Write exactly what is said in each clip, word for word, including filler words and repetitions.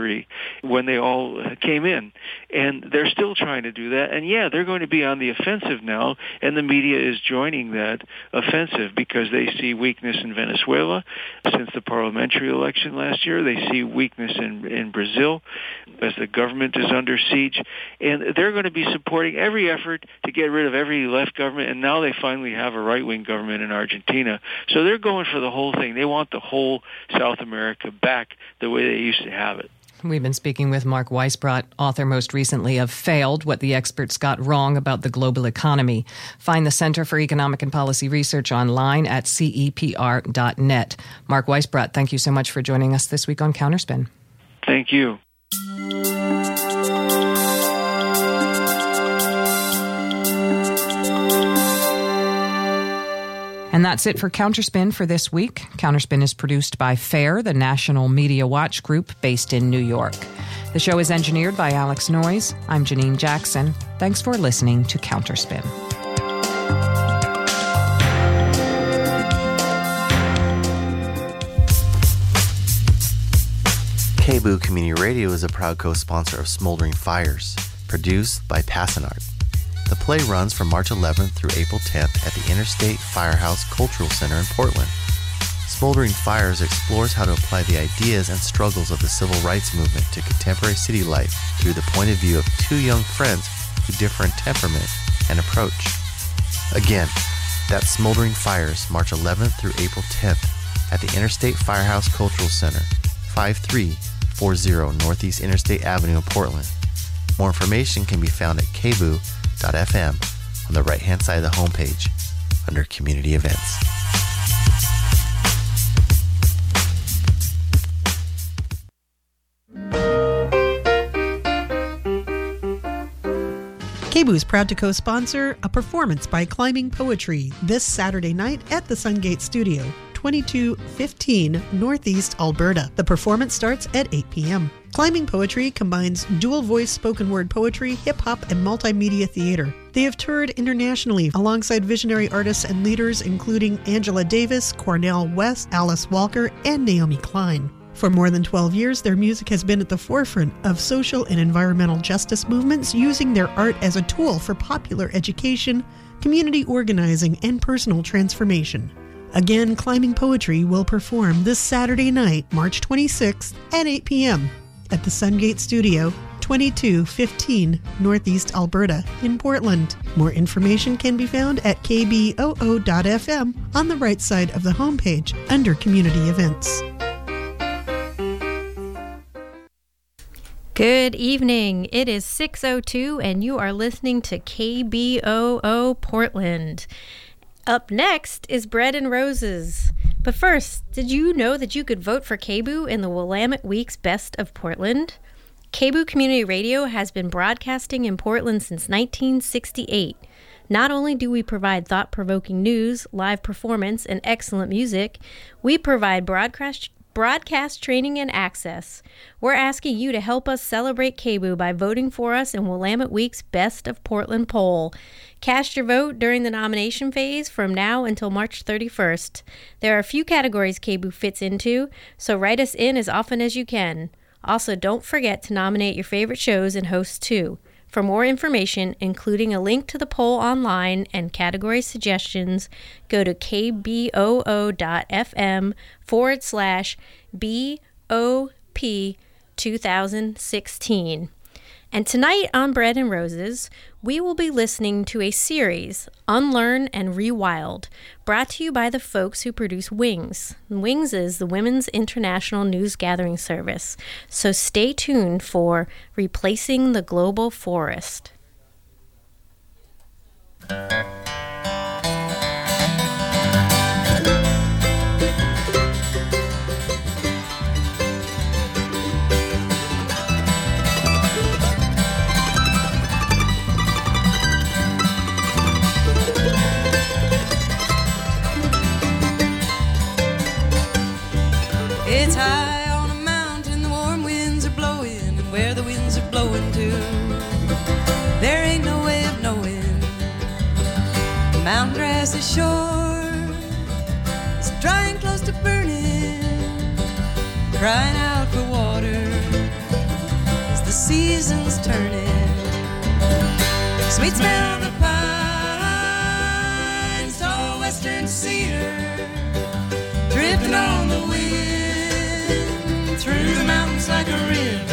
country when they all came in. And they're still trying to do that. And yeah, they're going to be on the offensive now, and the media is joining that offensive because they see weakness in Venezuela since the parliamentary election last year. They see weakness in, in Brazil as the government is under siege. And they're going to be supporting every effort to get rid of every left government. And now they finally have a right-wing government in Argentina. So they're going for the whole thing. They want the whole South America back the way they used to have it. We've been speaking with Mark Weisbrot, author most recently of Failed, What the Experts Got Wrong About the Global Economy. Find the Center for Economic and Policy Research online at C E P R dot net. Mark Weisbrot, thank you so much for joining us this week on Counterspin. Thank you. And that's it for Counterspin for this week. Counterspin is produced by FAIR, the National Media Watch Group based in New York. The show is engineered by Alex Noyes. I'm Janine Jackson. Thanks for listening to Counterspin. K B O O Community Radio is a proud co-sponsor of Smoldering Fires, produced by Passanart. The play runs from March eleventh through April tenth at the Interstate Firehouse Cultural Center in Portland. Smoldering Fires explores how to apply the ideas and struggles of the civil rights movement to contemporary city life through the point of view of two young friends who differ in temperament and approach. Again, that's Smoldering Fires, March eleventh through April tenth at the Interstate Firehouse Cultural Center, five three four zero Northeast Interstate Avenue in Portland. More information can be found at K B O O dot F M on the right-hand side of the homepage under Community Events. K B O O is proud to co-sponsor a performance by Climbing Poetry this Saturday night at the Sungate Studio, twenty-two fifteen Northeast Alberta. The performance starts at eight p.m. Climbing Poetry combines dual-voice spoken word poetry, hip-hop, and multimedia theater. They have toured internationally alongside visionary artists and leaders including Angela Davis, Cornel West, Alice Walker, and Naomi Klein. For more than twelve years, their music has been at the forefront of social and environmental justice movements, using their art as a tool for popular education, community organizing, and personal transformation. Again, Climbing Poetry will perform this Saturday night, March twenty-sixth at eight p.m. at the Sungate Studio, twenty-two fifteen Northeast Alberta in Portland. More information can be found at K B O O dot F M on the right side of the homepage under Community Events. Good evening. It is six oh two and you are listening to K B O O Portland. Up next is Bread and Roses. But first, did you know that you could vote for K B O O in the Willamette Week's Best of Portland? K B O O Community Radio has been broadcasting in Portland since nineteen sixty-eight. Not only do we provide thought-provoking news, live performance, and excellent music, we provide broadcast broadcast training and access. We're asking you to help us celebrate K B O O by voting for us in Willamette Week's Best of Portland poll. Cast your vote during the nomination phase from now until March thirty-first. There are a few categories K B O O fits into, so write us in as often as you can. Also, don't forget to nominate your favorite shows and hosts too. For more information, including a link to the poll online and category suggestions, go to K B O O dot F M forward slash B O P two thousand sixteen. And tonight on Bread and Roses, we will be listening to a series, Unlearn and Rewild, brought to you by the folks who produce Wings. Wings is the Women's International News Gathering Service, so stay tuned for Replacing the Global Forest. It's high on a mountain, the warm winds are blowing, and where the winds are blowing to, there ain't no way of knowing. The mountain grass is short, it's dry and close to burning, crying out for water. the seasons turning. Sweet smell of the pines, tall western cedar, drifting on the wind through the mountains like a river.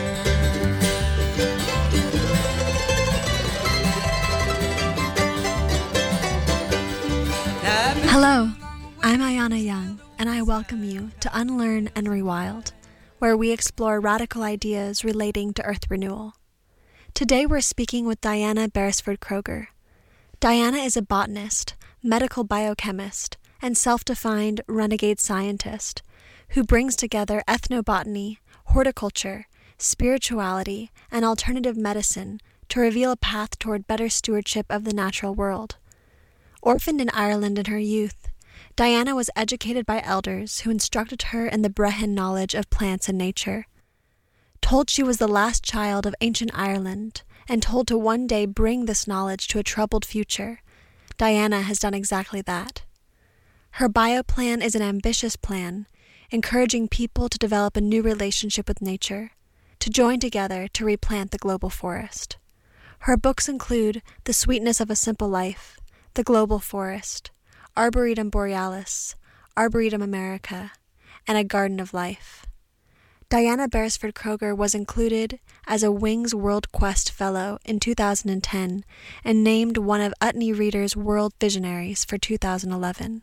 Hello, I'm Ayana Young, and I welcome you to Unlearn and Rewild, where we explore radical ideas relating to Earth renewal. Today we're speaking with Diana Beresford Kroeger. Diana is a botanist, medical biochemist, and self-defined renegade scientist who brings together ethnobotany, horticulture, spirituality, and alternative medicine to reveal a path toward better stewardship of the natural world. Orphaned in Ireland in her youth, Diana was educated by elders who instructed her in the Brehon knowledge of plants and nature. Told she was the last child of ancient Ireland, and told to one day bring this knowledge to a troubled future, Diana has done exactly that. Her bioplan is an ambitious plan, encouraging people to develop a new relationship with nature, to join together to replant the global forest. Her books include The Sweetness of a Simple Life, The Global Forest, Arboretum Borealis, Arboretum America, and A Garden of Life. Diana Beresford Kroeger was included as a Wings World Quest Fellow in two thousand ten and named one of Utne Reader's World Visionaries for two thousand eleven.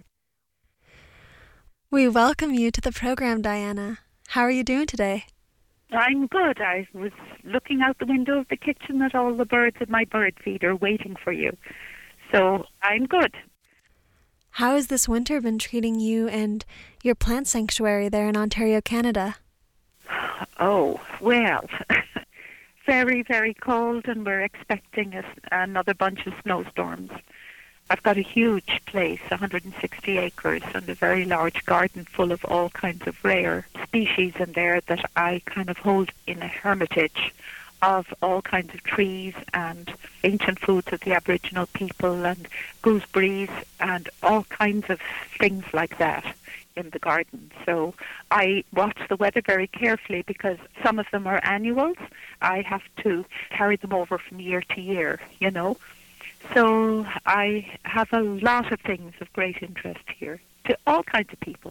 We welcome you to the program, Diana. How are you doing today? I'm good. I was looking out the window of the kitchen at all the birds at my bird feeder waiting for you. So I'm good. How has this winter been treating you and your plant sanctuary there in Ontario, Canada? Oh, well, very, very cold, and we're expecting a, another bunch of snowstorms. I've got a huge place, one hundred sixty acres, and a very large garden full of all kinds of rare species in there that I kind of hold in a hermitage of all kinds of trees and ancient foods of the Aboriginal people and gooseberries and all kinds of things like that in the garden. So I watch the weather very carefully because some of them are annuals. I have to carry them over from year to year, you know. So I have a lot of things of great interest here to all kinds of people.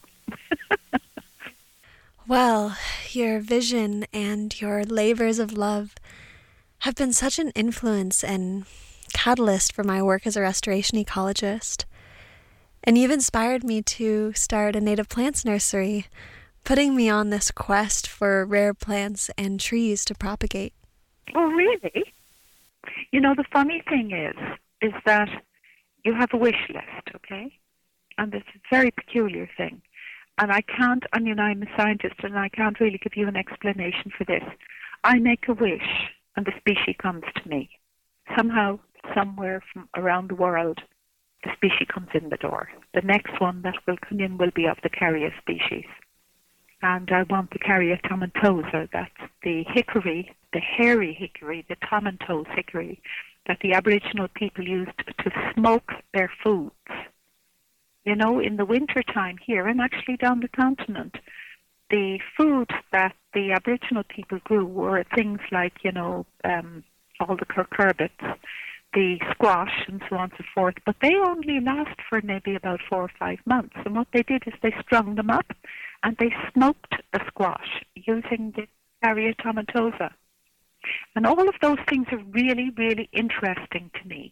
Well, your vision and your labors of love have been such an influence and catalyst for my work as a restoration ecologist. And you've inspired me to start a native plants nursery, putting me on this quest for rare plants and trees to propagate. Oh, really? You know, the funny thing is, is that you have a wish list, okay? And it's a very peculiar thing. And I can't, I mean, I'm a scientist and I can't really give you an explanation for this. I make a wish and the species comes to me. Somehow, somewhere from around the world, the species comes in the door. The next one that will come in will be of the carrier species. And I want the carrier tomentosa, that's the hickory, the hairy hickory, the tomentose hickory, that the Aboriginal people used to smoke their foods. You know, in the winter time here, and actually down the continent, the food that the Aboriginal people grew were things like, you know, um, all the cucurbits, the squash, and so on and so forth. But they only last for maybe about four or five months. And what they did is they strung them up, and they smoked the squash using the carrier tomentosa. And all of those things are really, really interesting to me.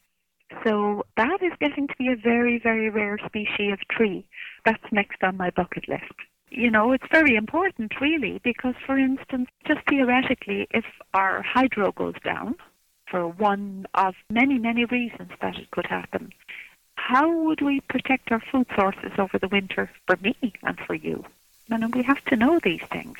So that is getting to be a very, very rare species of tree. That's next on my bucket list. You know, it's very important, really, because, for instance, just theoretically, if our hydro goes down, for one of many, many reasons that it could happen, how would we protect our food sources over the winter for me and for you? I mean, we have to know these things.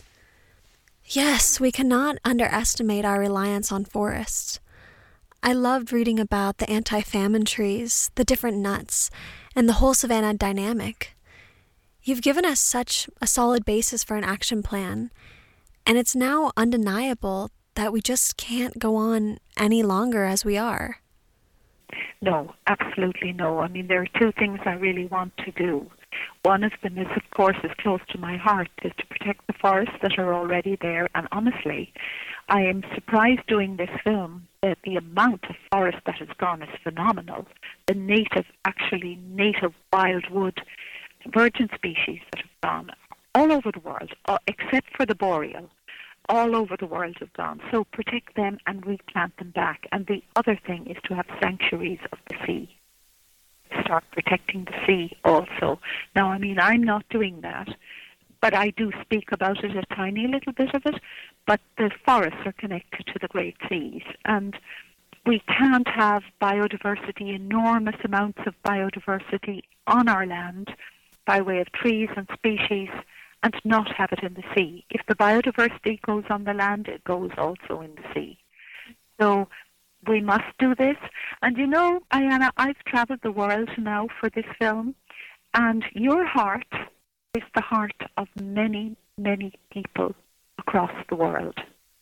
Yes, we cannot underestimate our reliance on forests. I loved reading about the anti-famine trees, the different nuts, and the whole savanna dynamic. You've given us such a solid basis for an action plan, and it's now undeniable that we just can't go on any longer as we are. No, absolutely no. I mean, there are two things I really want to do. One of them is, of course, is close to my heart, is to protect the forests that are already there. And honestly, I am surprised doing this film that the amount of forest that has gone is phenomenal. The native, actually native wildwood virgin species that have gone all over the world, uh, except for the boreal, all over the world have gone. So protect them and replant them back. And the other thing is to have sanctuaries of the sea. Start protecting the sea also. Now, I mean, I'm not doing that, but I do speak about it, a tiny little bit of it, but the forests are connected to the great seas, and we can't have biodiversity, enormous amounts of biodiversity on our land by way of trees and species, and not have it in the sea. If the biodiversity goes on the land, it goes also in the sea. So we must do this. And you know, Ayanna, I've traveled the world now for this film, and your heart is the heart of many, many people across the world.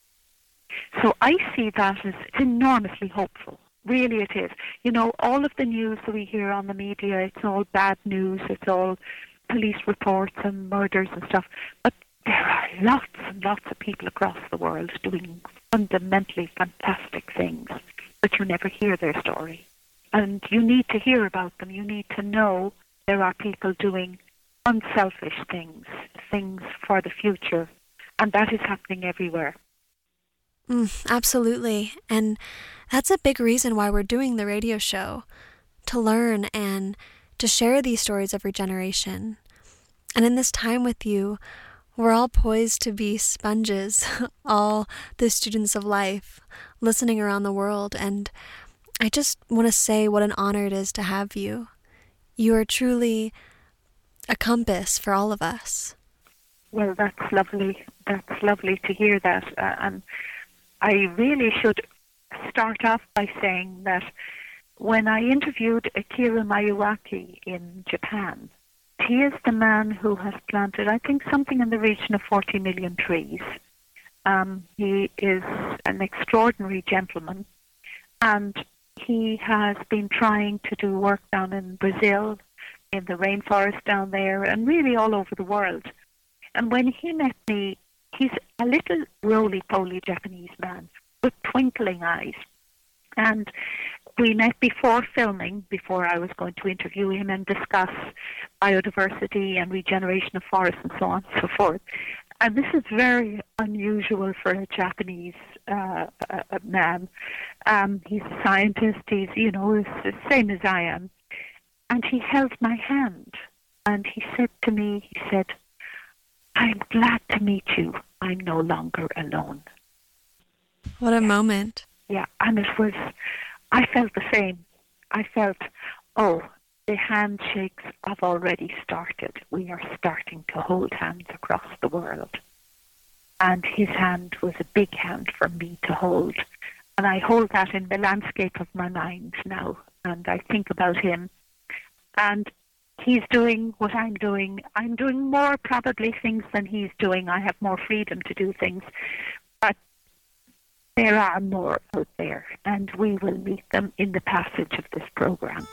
So I see that as enormously hopeful. Really it is. You know, all of the news that we hear on the media, it's all bad news, it's all police reports and murders and stuff. But there are lots and lots of people across the world doing fundamentally fantastic things, but you never hear their story. And you need to hear about them. You need to know there are people doing unselfish things, things for the future, and that is happening everywhere. Mm, absolutely. And that's a big reason why we're doing the radio show, to learn and to share these stories of regeneration. And in this time with you, we're all poised to be sponges, all the students of life, listening around the world. And I just want to say what an honor it is to have you. You are truly a compass for all of us. Well, that's lovely. That's lovely to hear that. Uh, and I really should start off by saying that when I interviewed Akira Miyawaki in Japan, he is the man who has planted, I think, something in the region of forty million trees. Um, he is an extraordinary gentleman, and he has been trying to do work down in Brazil, in the rainforest down there, and really all over the world. And when he met me, he's a little roly-poly Japanese man with twinkling eyes. And we met before filming, before I was going to interview him and discuss biodiversity and regeneration of forests and so on and so forth. And this is very unusual for a Japanese uh, uh, man. Um, he's a scientist. He's, you know, he's the same as I am. And he held my hand. And he said to me, he said, "I'm glad to meet you. I'm no longer alone." What a moment. Yeah, and it was, I felt the same. I felt, oh, the handshakes have already started. We are starting to hold hands across the world. And his hand was a big hand for me to hold. And I hold that in the landscape of my mind now. And I think about him. And he's doing what I'm doing. I'm doing more probably things than he's doing. I have more freedom to do things. But there are more out there, and we will meet them in the passage of this program.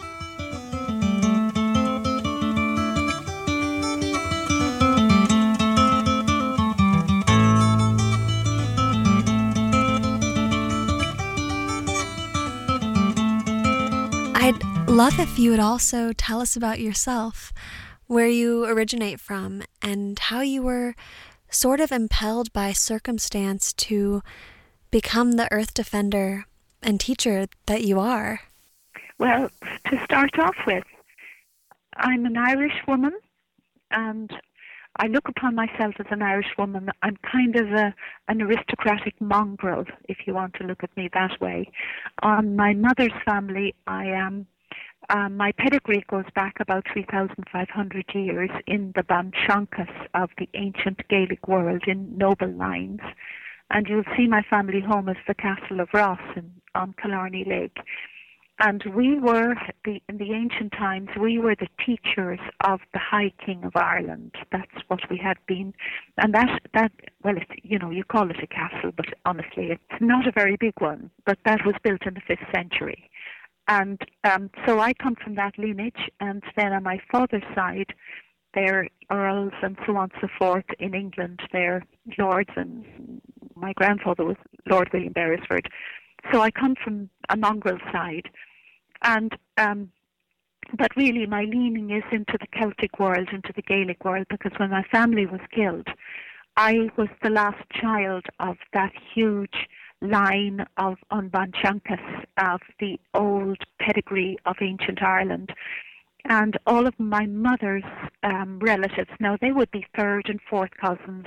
I'd love if you would also tell us about yourself, where you originate from, and how you were sort of impelled by circumstance to become the earth defender and teacher that you are. Well, to start off with, I'm an Irish woman, and I look upon myself as an Irish woman. I'm kind of a, an aristocratic mongrel, if you want to look at me that way. On my mother's family, I am, um, my pedigree goes back about three thousand five hundred years in the Banshankas of the ancient Gaelic world in noble lines. And you'll see my family home as the Castle of Ross in, on Killarney Lake. And we were, the, in the ancient times, we were the teachers of the High King of Ireland. That's what we had been. And that, that well, it, you know, you call it a castle, but honestly, it's not a very big one. But that was built in the fifth century. And um, so I come from that lineage, and then on my father's side, they're earls and so on and so forth in England. They're lords, and my grandfather was Lord William Beresford. So I come from a mongrel side. And um, but really my leaning is into the Celtic world, into the Gaelic world, because when my family was killed, I was the last child of that huge line of Unbanchankas, of the old pedigree of ancient Ireland. And all of my mother's um, relatives, now they would be third and fourth cousins,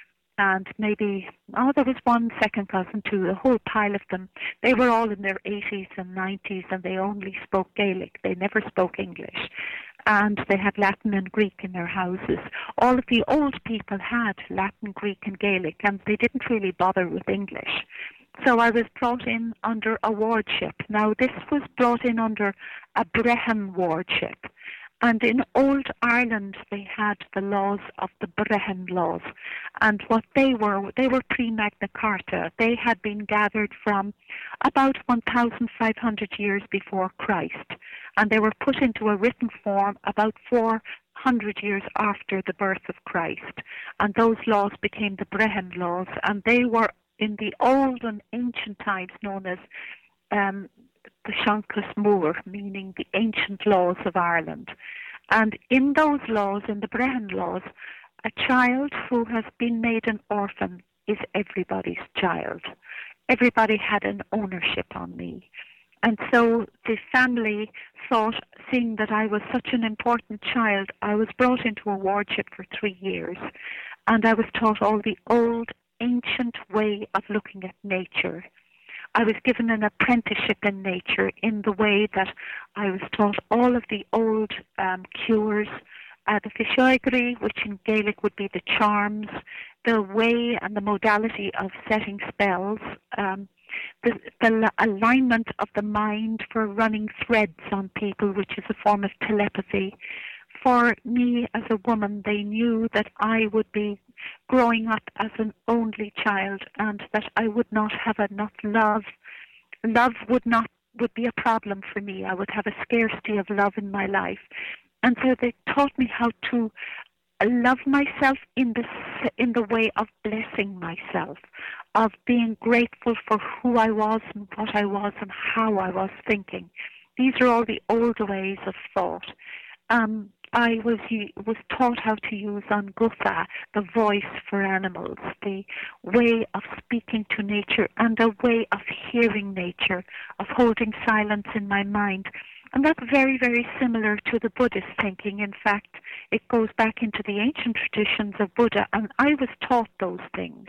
and maybe, oh, there was one second cousin too, a whole pile of them. They were all in their eighties and nineties, and they only spoke Gaelic. They never spoke English. And they had Latin and Greek in their houses. All of the old people had Latin, Greek, and Gaelic, and they didn't really bother with English. So I was brought in under a wardship. Now, this was brought in under a Brehon wardship. And in old Ireland, they had the laws of the Brehon laws. And what they were, they were pre-Magna Carta. They had been gathered from about one thousand five hundred years before Christ. And they were put into a written form about four hundred years after the birth of Christ. And those laws became the Brehon laws. And they were in the old and ancient times known as um, the Seancas Mór, meaning the ancient laws of Ireland. And in those laws, in the Brehon laws, a child who has been made an orphan is everybody's child. Everybody had an ownership on me. And so the family thought, seeing that I was such an important child, I was brought into a wardship for three years. And I was taught all the old, ancient way of looking at nature. I was given an apprenticeship in nature in the way that I was taught all of the old um, cures, uh, the Fishoigri, which in Gaelic would be the charms, the way and the modality of setting spells, um, the, the alignment of the mind for running threads on people, which is a form of telepathy. For me as a woman, they knew that I would be growing up as an only child and that I would not have enough love. Love would not would be a problem for me. I would have a scarcity of love in my life. And so they taught me how to love myself in the, in the way of blessing myself, of being grateful for who I was and what I was and how I was thinking. These are all the old ways of thought. Um, I was was taught how to use an gutha, the voice for animals, the way of speaking to nature and a way of hearing nature, of holding silence in my mind. And that's very, very similar to the Buddhist thinking. In fact, it goes back into the ancient traditions of Buddha, and I was taught those things.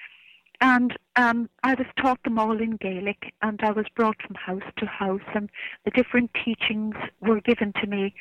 And um, I was taught them all in Gaelic, and I was brought from house to house, and the different teachings were given to me.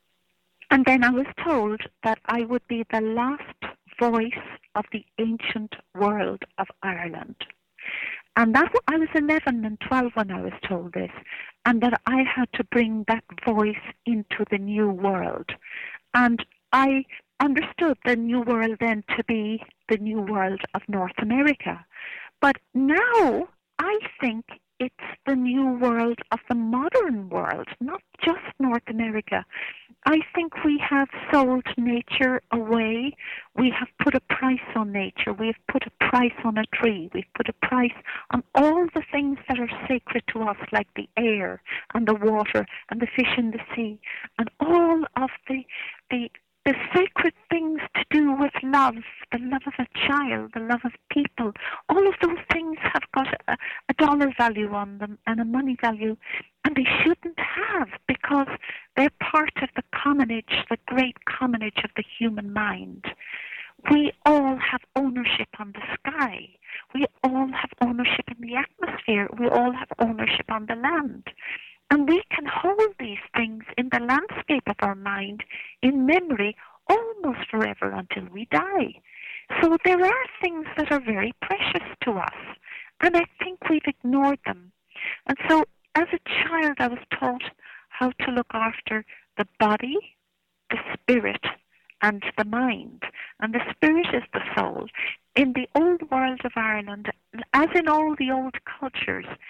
And then I was told that I would be the last voice of the ancient world of Ireland. And that I was eleven and twelve when I was told this, and that I had to bring that voice into the new world. And I understood the new world then to be the new world of North America. But now I think it's the new world of the modern world, not just North America. I think we have sold nature away. We have put a price on nature. We have put a price on a tree. We've put a price on all the things that are sacred to us, like the air and the water and the fish in the sea, and all of the the the sacred things to do with love, the love of a child, the love of people. All of those things have got a, a dollar value on them and a money value, and they shouldn't have, because they're part of the commonage, the great commonage of the human mind. We all have ownership on the sky. We all have ownership in the atmosphere. We all have ownership on the land. And we can hold these things in the landscape of our mind in memory almost forever until we die. So there are things that are very precious to us, and I think we've ignored them. And so as a child, I was taught how to look after the body, the spirit, and the mind. And the spirit is the soul. In the old world of Ireland, as in all the old cultures,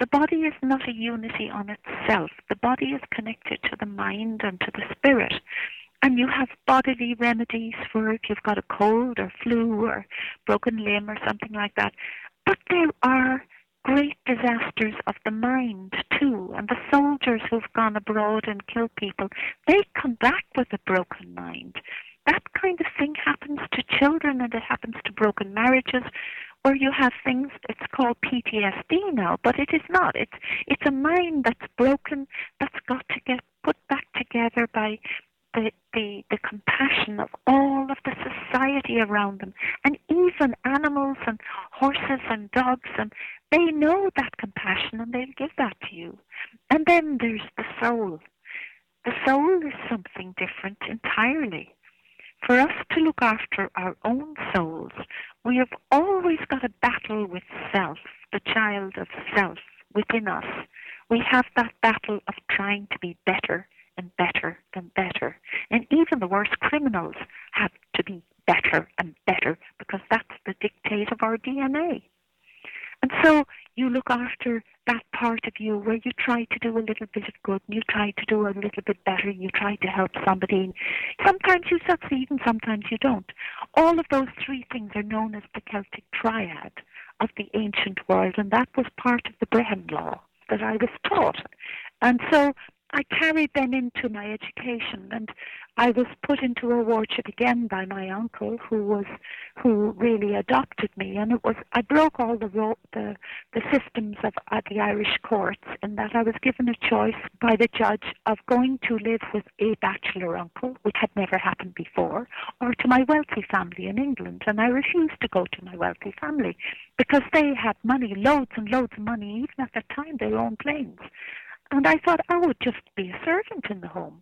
The body is not a unity on itself. The body is connected to the mind and to the spirit. And you have bodily remedies for if you've got a cold or flu or broken limb or something like that. But there are great disasters of the mind too. And the soldiers who've gone abroad and killed people, they come back with a broken mind. That kind of thing happens to children, and it happens to broken marriages, where you have things, it's called P T S D now, but it is not. It's it's a mind that's broken, that's got to get put back together by the, the, the compassion of all of the society around them. And even animals and horses and dogs, and they know that compassion and they'll give that to you. And then there's the soul. The soul is something different entirely. For us to look after our own souls, we have always got a battle with self, the child of self within us. We have that battle of trying to be better and better and better. And even the worst criminals have to be better and better because that's the dictate of our D N A. And so you look after that part of you where you try to do a little bit of good, and you try to do a little bit better, and you try to help somebody. Sometimes you succeed and sometimes you don't. All of those three things are known as the Celtic triad of the ancient world, and that was part of the Brehon Law that I was taught. And so I carried them into my education, and I was put into a wardship again by my uncle, who was, who really adopted me. And it was, I broke all the ro- the, the systems of uh, the Irish courts, in that I was given a choice by the judge of going to live with a bachelor uncle, which had never happened before, or to my wealthy family in England. And I refused to go to my wealthy family because they had money, loads and loads of money. Even at that time, they owned planes. And I thought I would just be a servant in the home.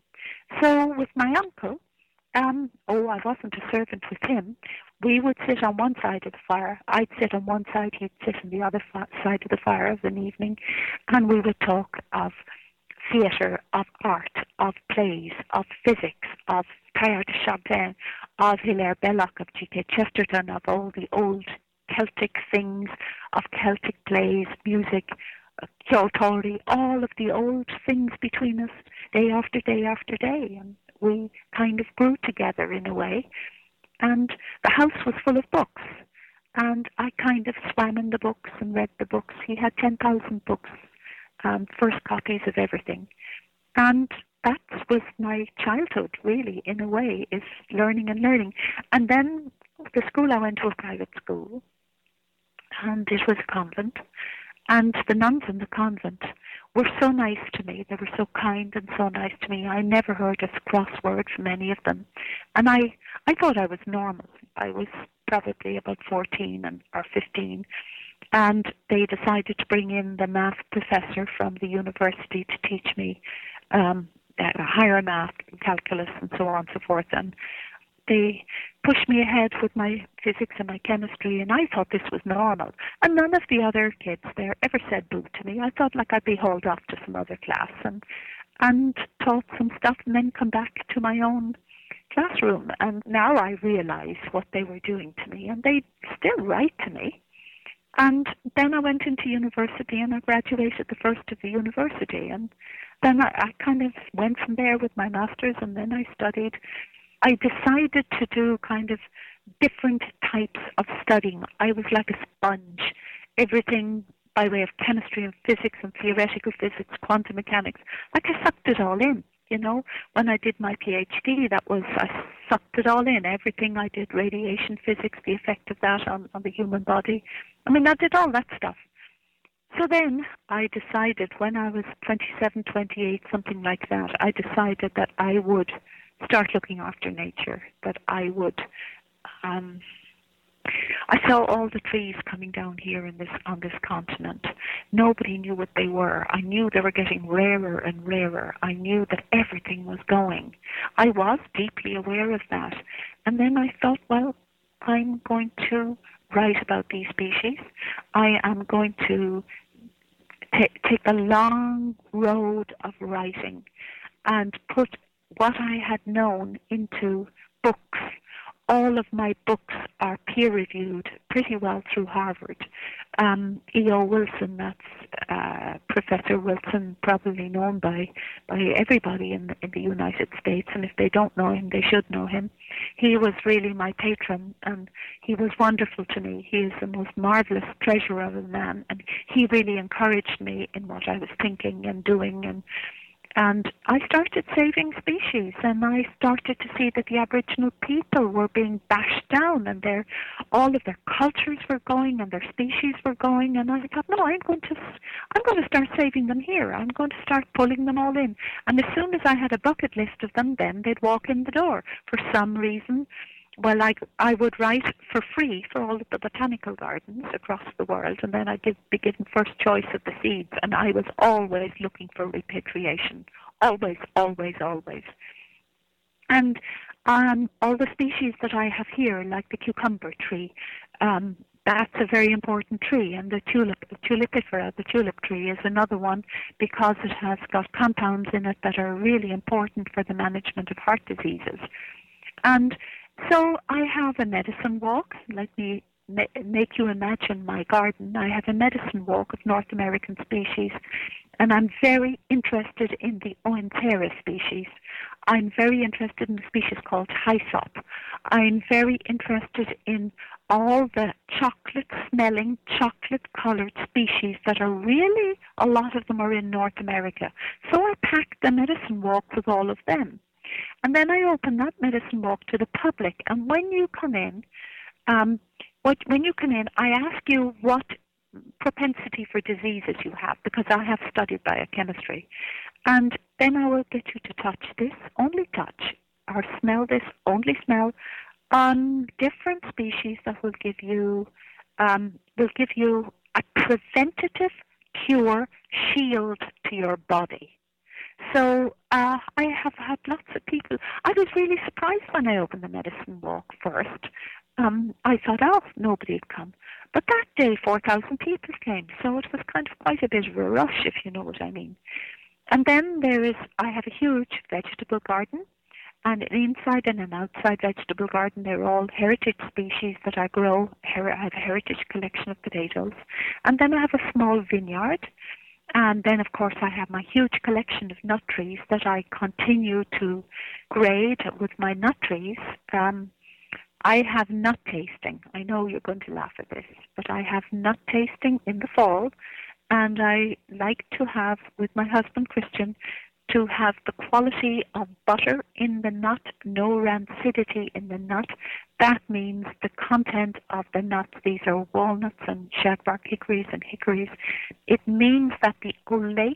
So with my uncle, um, oh, I wasn't a servant with him. We would sit on one side of the fire. I'd sit on one side, he'd sit on the other fa- side of the fire of an evening, and we would talk of theatre, of art, of plays, of physics, of Teilhard de Chardin, of Hilaire Belloc, of G K Chesterton, of all the old Celtic things, of Celtic plays, music, Kyotori, all of the old things between us, day after day after day. And we kind of grew together in a way. And the house was full of books. And I kind of swam in the books and read the books. He had ten thousand books, um, first copies of everything. And that was my childhood, really, in a way, is learning and learning. And then the school, I went to a private school, and it was a convent. And the nuns in the convent were so nice to me. They were so kind and so nice to me. I never heard a cross word from any of them. And I, I thought I was normal. I was probably about fourteen and or fifteen. And they decided to bring in the math professor from the university to teach me um, higher math, calculus, and so on and so forth. And they pushed me ahead with my physics and my chemistry, and I thought this was normal. And none of the other kids there ever said boo to me. I thought like I'd be hauled off to some other class and and taught some stuff and then come back to my own classroom. And now I realize what they were doing to me, and they still write to me. And then I went into university, and I graduated the first of the university. And then I, I kind of went from there with my master's, and then I studied. I decided to do kind of different types of studying. I was like a sponge, everything by way of chemistry and physics and theoretical physics, quantum mechanics. Like I sucked it all in, you know. When I did my PhD, that was, I sucked it all in. Everything I did, radiation physics, the effect of that on, on the human body. I mean, I did all that stuff. So then I decided when I was twenty-seven, twenty-eight, something like that, I decided that I would start looking after nature, that I would, um, I saw all the trees coming down here in this on this continent. Nobody knew what they were. I knew they were getting rarer and rarer. I knew that everything was going. I was deeply aware of that. And then I thought, well, I'm going to write about these species. I am going to t- take a long road of writing and put what I had known into books, all of my books are peer-reviewed pretty well through Harvard. Um, E O Wilson, that's uh, Professor Wilson, probably known by by everybody in, in the United States, and if they don't know him, they should know him. He was really my patron, and he was wonderful to me. He is the most marvelous treasure of a man, and he really encouraged me in what I was thinking and doing, and And I started saving species, and I started to see that the Aboriginal people were being bashed down, and their all of their cultures were going, and their species were going. And I thought, no, I'm going to, I'm going to start saving them here. I'm going to start pulling them all in. And as soon as I had a bucket list of them, then they'd walk in the door. For some reason, well, I, I would write for free for all of the botanical gardens across the world, and then I'd give, be given first choice of the seeds, and I was always looking for repatriation. Always, always, always. And um, all the species that I have here, like the cucumber tree, um, that's a very important tree, and the tulip, the tulipifera, the tulip tree, is another one because it has got compounds in it that are really important for the management of heart diseases. And so I have a medicine walk. Let me ma- make you imagine my garden. I have a medicine walk of North American species, and I'm very interested in the Oenthera species. I'm very interested in a species called hyssop. I'm very interested in all the chocolate-smelling, chocolate-colored species that are really, a lot of them are in North America. So I packed the medicine walk with all of them. And then I open that medicine walk to the public. And when you come in, um, what, when you come in, I ask you what propensity for diseases you have, because I have studied biochemistry. And then I will get you to touch this, only touch, or smell this, only smell, on different species that will give you, um, will give you a preventative cure shield to your body. So uh, I have had lots of people. I was really surprised when I opened the medicine walk first. Um, I thought, oh, nobody had come. But that day, four thousand people came. So it was kind of quite a bit of a rush, if you know what I mean. And then there is, I have a huge vegetable garden. And an inside and an outside vegetable garden. They're all heritage species that I grow. I have a heritage collection of potatoes. And then I have a small vineyard. And then, of course, I have my huge collection of nut trees that I continue to grade with my nut trees. Um, I have nut tasting. I know you're going to laugh at this, but I have nut tasting in the fall. And I like to have, with my husband Christian, to have the quality of butter in the nut, no rancidity in the nut. That means the content of the nuts, these are walnuts and shagbark hickories and hickories. It means that the oleic,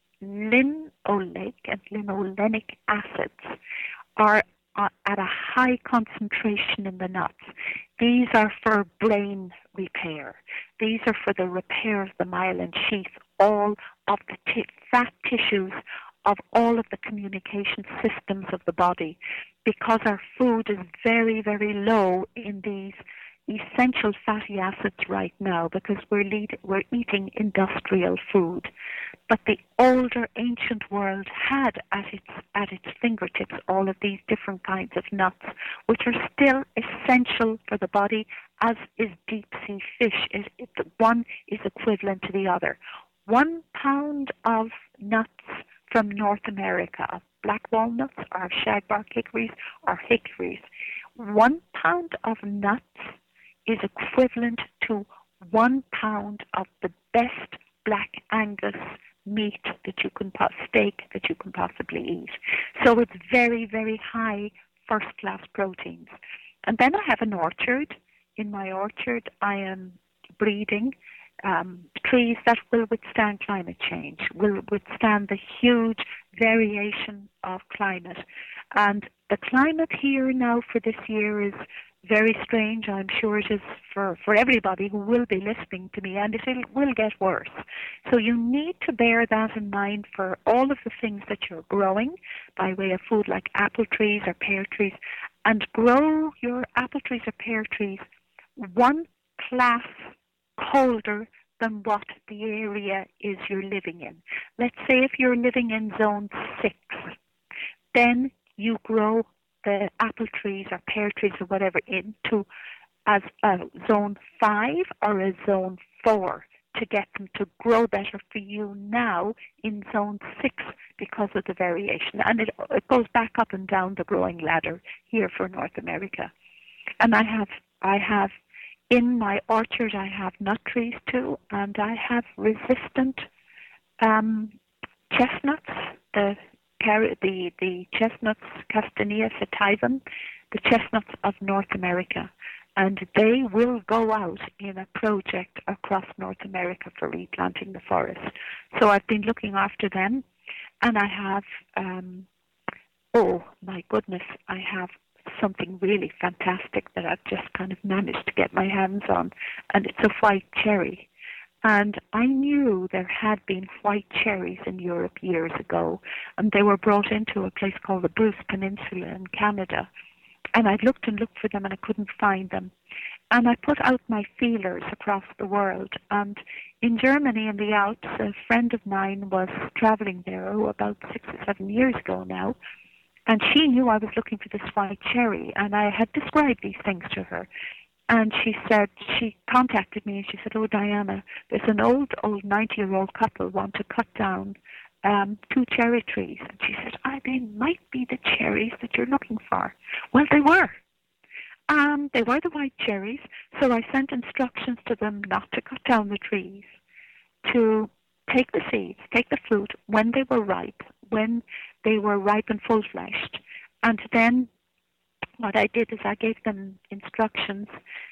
linoleic and linolenic acids are uh, at a high concentration in the nuts. These are for brain repair. These are for the repair of the myelin sheath, all of the t- fat tissues of all of the communication systems of the body, because our food is very, very low in these essential fatty acids right now, because we're, lead, we're eating industrial food. But the older ancient world had at its, at its fingertips all of these different kinds of nuts, which are still essential for the body, as is deep sea fish. It, it, one is equivalent to the other. One pound of nuts from North America, black walnuts or shagbark hickories or hickories, one pound of nuts is equivalent to one pound of the best black Angus meat that you can, steak that you can possibly eat. So it's very, very high first-class proteins. And then I have an orchard. In my orchard, I am breeding Um, trees that will withstand climate change, will withstand the huge variation of climate. And the climate here now for this year is very strange. I'm sure it is for, for everybody who will be listening to me, and it will get worse. So you need to bear that in mind for all of the things that you're growing by way of food, like apple trees or pear trees, and grow your apple trees or pear trees one class colder than what the area is you're living in. Let's say if you're living in zone six, then you grow the apple trees or pear trees or whatever into as a zone five or a zone four to get them to grow better for you now in zone six because of the variation. And it, it goes back up and down the growing ladder here for North America. And I have, I have in my orchard, I have nut trees too, and I have resistant um, chestnuts, the the the chestnuts, Castanea sativum, the chestnuts of North America. And they will go out in a project across North America for replanting the forest. So I've been looking after them, and I have, um, oh my goodness, I have something really fantastic that I've just kind of managed to get my hands on, and it's a white cherry. And I knew there had been white cherries in Europe years ago, and they were brought into a place called the Bruce Peninsula in Canada. And I looked and looked for them, and I couldn't find them. And I put out my feelers across the world. And in Germany, in the Alps, a friend of mine was traveling there oh, about six or seven years ago now. And she knew I was looking for this white cherry. And I had described these things to her. And she said, she contacted me, and she said, oh, Diana, there's an old, old ninety-year-old couple want to cut down Um, two cherry trees. And she said, ah, they might be the cherries that you're looking for. Well, they were. Um, they were the white cherries, so I sent instructions to them not to cut down the trees, to take the seeds, take the fruit when they were ripe, when they were ripe and full-fleshed. And then what I did is I gave them instructions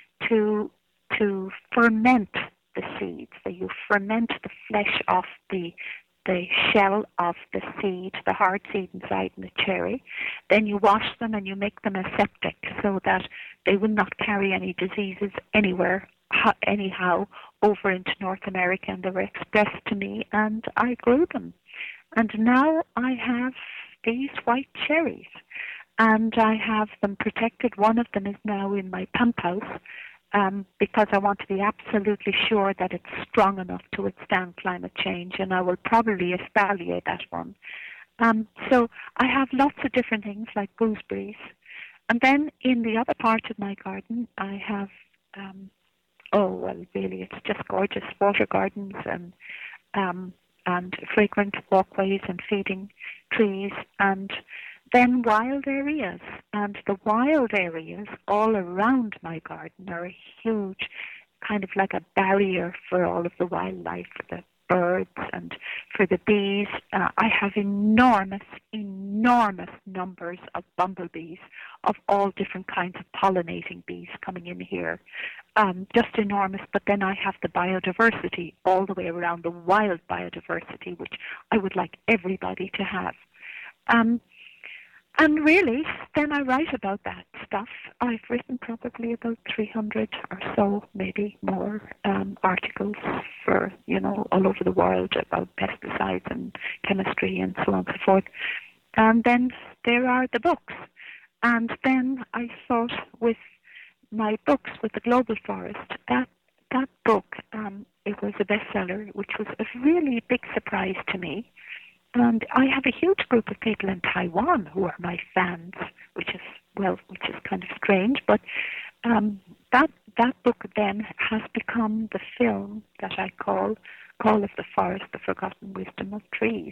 to to ferment the seeds. So you ferment the flesh off the the shell of the seed, the hard seed inside in the cherry. Then you wash them and you make them aseptic so that they will not carry any diseases anywhere, anyhow, over into North America. And they were expressed to me, and I grew them. And now I have these white cherries, and I have them protected. One of them is now in my pump house, Um, because I want to be absolutely sure that it's strong enough to withstand climate change, and I will probably espalier that one. Um, so I have lots of different things like gooseberries. And then in the other part of my garden, I have, um, oh, well, really, it's just gorgeous water gardens and um, and fragrant walkways and feeding trees, and then wild areas. And the wild areas all around my garden are a huge, kind of like a barrier for all of the wildlife, for the birds and for the bees. Uh, I have enormous, enormous numbers of bumblebees, of all different kinds of pollinating bees coming in here. Um, just enormous. But then I have the biodiversity all the way around, the wild biodiversity, which I would like everybody to have. Um, And really, then I write about that stuff. I've written probably about three hundred or so, maybe more, um, articles for, you know, all over the world about pesticides and chemistry and so on and so forth. And then there are the books. And then I thought with my books, with the Global Forest, that, that book, um, it was a bestseller, which was a really big surprise to me. And I have a huge group of people in Taiwan who are my fans, which is, well, which is kind of strange. But um, that that book then has become the film that I call Call of the Forest, The Forgotten Wisdom of Trees.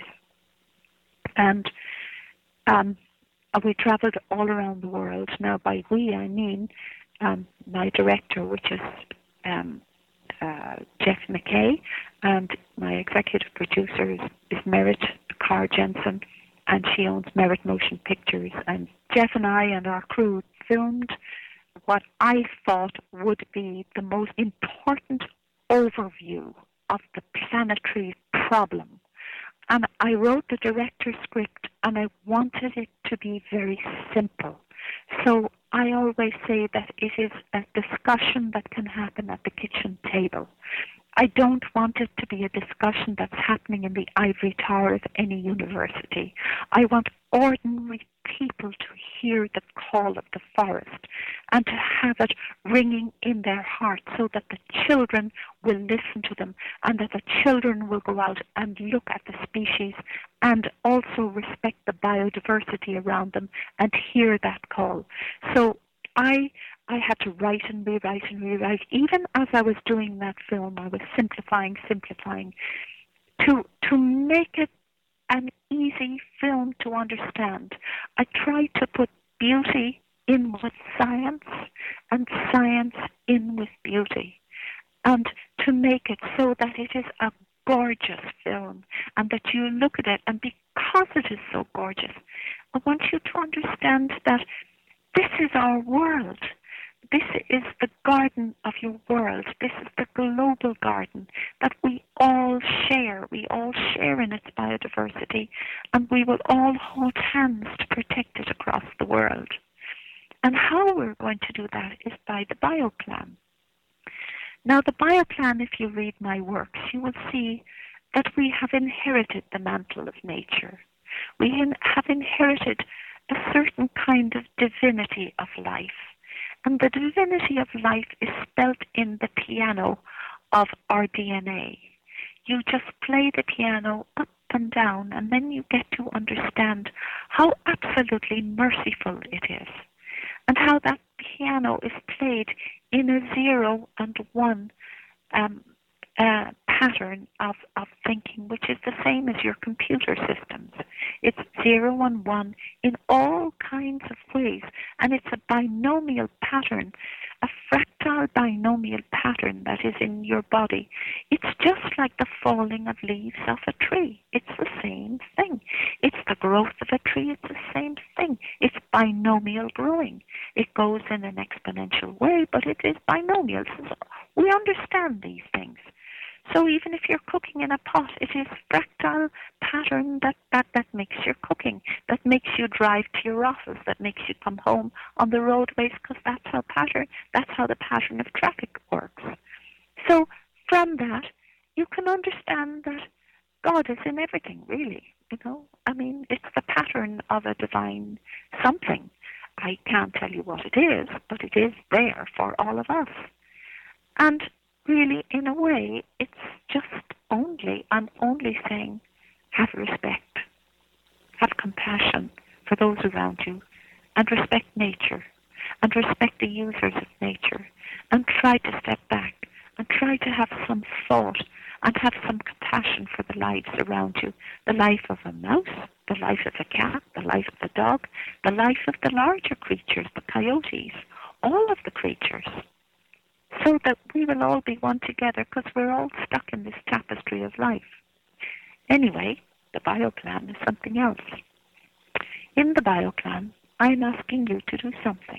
And um, we traveled all around the world. Now, by we, I mean um, my director, which is um, uh, Jeff McKay, and my executive producer is, is Merit Carr Jensen, and she owns Merit Motion Pictures. And Jeff and I and our crew filmed what I thought would be the most important overview of the planetary problem. And I wrote the director's script, and I wanted it to be very simple. So I always say that it is a discussion that can happen at the kitchen table. I don't want it to be a discussion that's happening in the ivory tower of any university. I want ordinary people to hear the call of the forest and to have it ringing in their hearts so that the children will listen to them, and that the children will go out and look at the species and also respect the biodiversity around them and hear that call. So I I had to write and rewrite and rewrite. Even as I was doing that film, I was simplifying, simplifying to to make it an easy film to understand. I tried to put beauty in with science and science in with beauty, and to make it so that it is a gorgeous film and that you look at it, and because it is so gorgeous, I want you to understand that this is our world. This is the garden of your world. This is the global garden that we all share. We all share in its biodiversity, and we will all hold hands to protect it across the world. And how we're going to do that is by the bioplan. Now, the bioplan, if you read my works, you will see that we have inherited the mantle of nature. We in- have inherited a certain kind of divinity of life. And the divinity of life is spelt in the piano of our D N A. You just play the piano up and down, and then you get to understand how absolutely merciful it is, and how that piano is played in a zero and one um, uh, pattern of, of thinking, which is the same as your computer systems. It's zero and one in all kinds of ways, and it's a binomial pattern, a fractal binomial pattern that is in your body. It's just like the falling of leaves off a tree. It's the same thing. It's the growth of a tree. It's the same thing. It's binomial growing. It goes in an exponential way, but it is binomial. So we understand these things. So even if you're cooking in a pot, it is fractal pattern that, that, that makes your cooking, that makes you drive to your office, that makes you come home on the roadways, because that's how pattern, that's how the pattern of traffic works. So from that, you can understand that God is in everything, really. You know, I mean, it's the pattern of a divine something. I can't tell you what it is, but it is there for all of us. And really, in a way, it's just only, I'm only saying, have respect, have compassion for those around you, and respect nature, and respect the users of nature, and try to step back, and try to have some thought, and have some compassion for the lives around you, the life of a mouse, the life of a cat, the life of a dog, the life of the larger creatures, the coyotes, all of the creatures, so that we will all be one together, because we're all stuck in this tapestry of life. Anyway, the bioplan is something else. In the bioplan, I'm asking you to do something.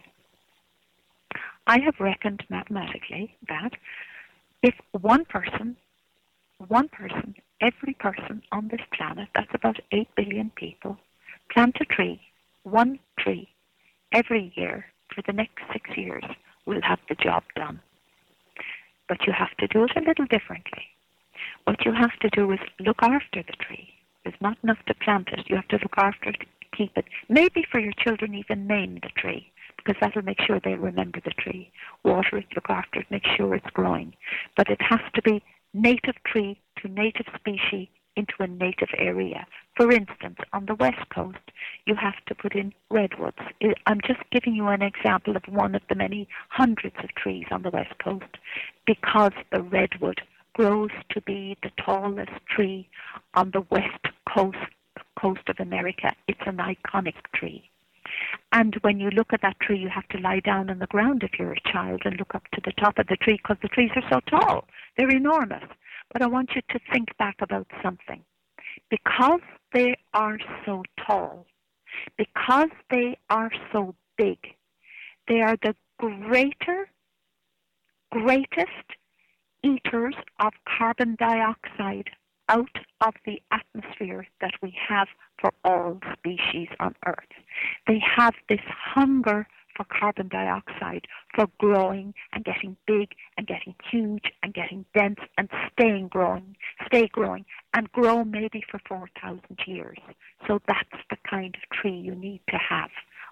I have reckoned mathematically that if one person, one person, every person on this planet, that's about eight billion people, plant a tree, one tree, every year for the next six years, we'll have the job done. But you have to do it a little differently. What you have to do is look after the tree. There's not enough to plant it. You have to look after it, keep it. Maybe for your children even name the tree, because that'll make sure they remember the tree. Water it, look after it, make sure it's growing. But it has to be native tree to native species into a native area. For instance, on the West Coast, you have to put in redwoods. I'm just giving you an example of one of the many hundreds of trees on the West Coast, because the redwood grows to be the tallest tree on the West Coast, coast of America. It's an iconic tree. And when you look at that tree, you have to lie down on the ground if you're a child and look up to the top of the tree, because the trees are so tall. They're enormous. But I want you to think back about something. Because they are so tall, because they are so big, they are the greater, greatest eaters of carbon dioxide out of the atmosphere that we have for all species on Earth. They have this hunger for carbon dioxide, for growing and getting big and getting huge and getting dense and staying growing, stay growing and grow maybe for four thousand years. So that's the kind of tree you need to have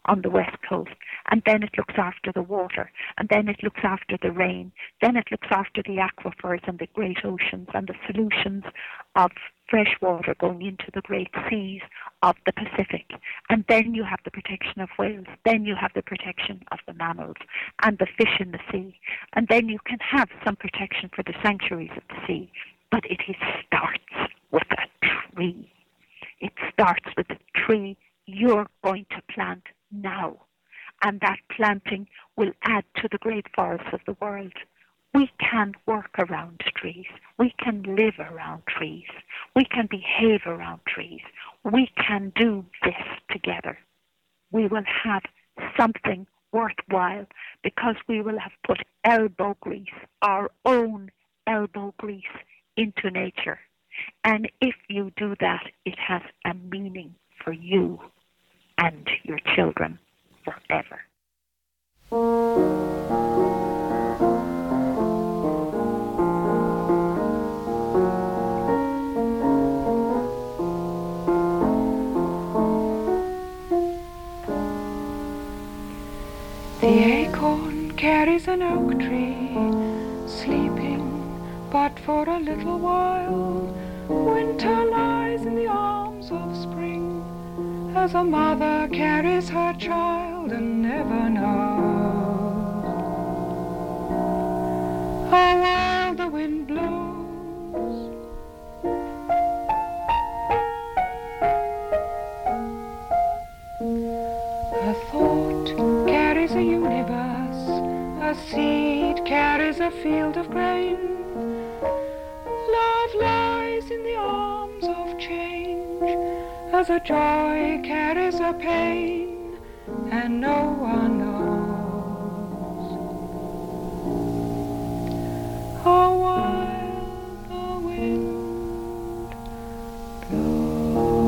on the west coast, and then it looks after the water, and then it looks after the rain, then it looks after the aquifers and the great oceans and the solutions of fresh water going into the great seas of the Pacific. And then you have the protection of whales, then you have the protection of the mammals and the fish in the sea, and then you can have some protection for the sanctuaries of the sea. But it is starts with a tree. It starts with a tree you're going to plant now. And that planting will add to the great forests of the world. We can work around trees. We can live around trees. We can behave around trees. We can do this together. We will have something worthwhile because we will have put elbow grease, our own elbow grease, into nature. And if you do that, it has a meaning for you and your children forever. The acorn carries an oak tree, sleeping but for a little while. Winter lies in the arms of spring, as a mother carries her child and never knows how wild the wind blows. A thought carries a universe, a seed carries a field of grain. Love lies in the arms of change, as a joy carries a pain, and no one knows how wild the wind blows.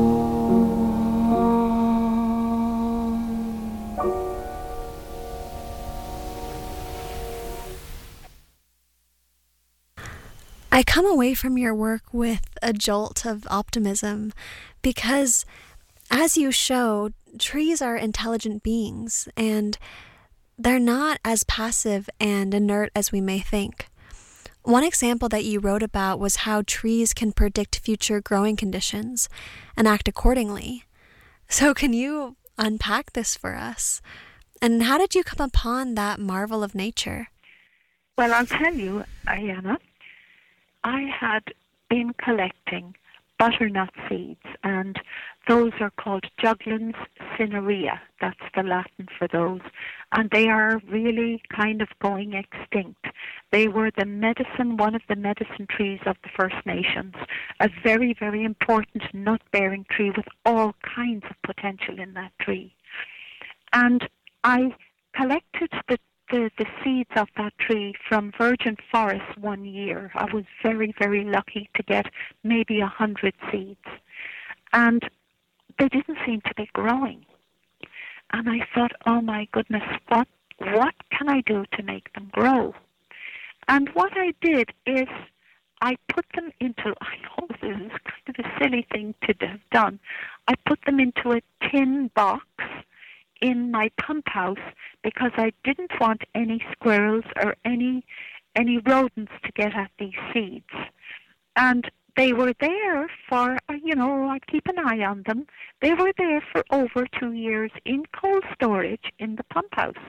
I come away from your work with a jolt of optimism because, as you show, trees are intelligent beings and they're not as passive and inert as we may think. One example that you wrote about was how trees can predict future growing conditions and act accordingly. So can you unpack this for us? And how did you come upon that marvel of nature? Well, I'll tell you, Ayana, I had been collecting butternut seeds, and those are called Juglans cinerea. That's the Latin for those. And they are really kind of going extinct. They were the medicine, one of the medicine trees of the First Nations, a very, very important nut-bearing tree with all kinds of potential in that tree. And I collected the The, the seeds of that tree from virgin forest one year. I was very, very lucky to get maybe a hundred seeds. And they didn't seem to be growing. And I thought, oh my goodness, what what can I do to make them grow? And what I did is I put them into, I know this is kind of a silly thing to have done, I put them into a tin box in my pump house because I didn't want any squirrels or any any rodents to get at these seeds. And they were there for, you know, I'd keep an eye on them. They were there for over two years in cold storage in the pump house.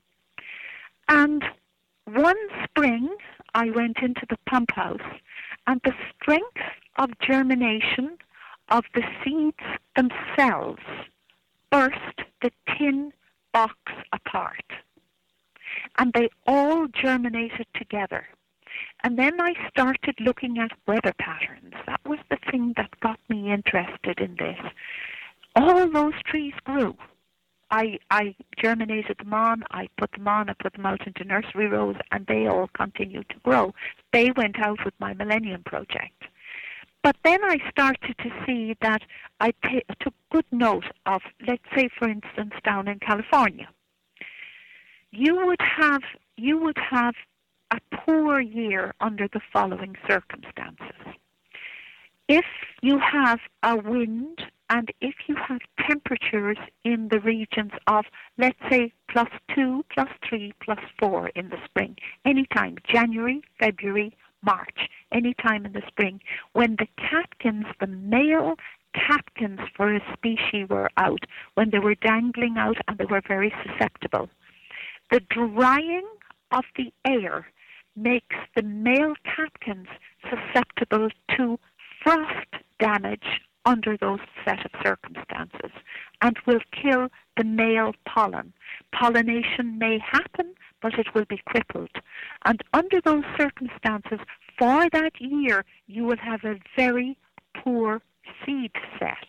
And one spring I went into the pump house, and the strength of germination of the seeds themselves burst the tin box apart. And they all germinated together. And then I started looking at weather patterns. That was the thing that got me interested in this. All those trees grew. I, I germinated them on, I put them on, I put them out into nursery rows, and they all continued to grow. They went out with my Millennium Project. But then I started to see that I t- took good note of, let's say, for instance, down in California. You would have you would have a poor year under the following circumstances. If you have a wind And if you have temperatures in the regions of, let's say, plus two, plus three, plus four in the spring, anytime, January, February, March, anytime in the spring, when the catkins, the male catkins for a species were out, when they were dangling out and they were very susceptible, the drying of the air makes the male catkins susceptible to frost damage under those set of circumstances and will kill the male pollen. Pollination may happen, but it will be crippled. And under those circumstances, for that year, you will have a very poor seed set.